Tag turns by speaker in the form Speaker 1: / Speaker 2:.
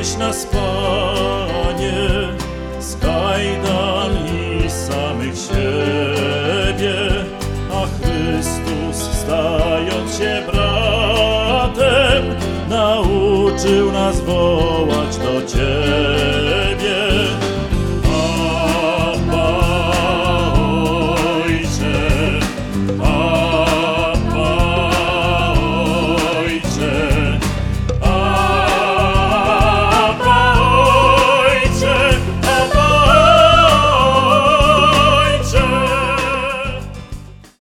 Speaker 1: Wyzwoliłeś nas, Panie, z kajdan i samych siebie, a Chrystus, stając się bratem, nauczył nas wołać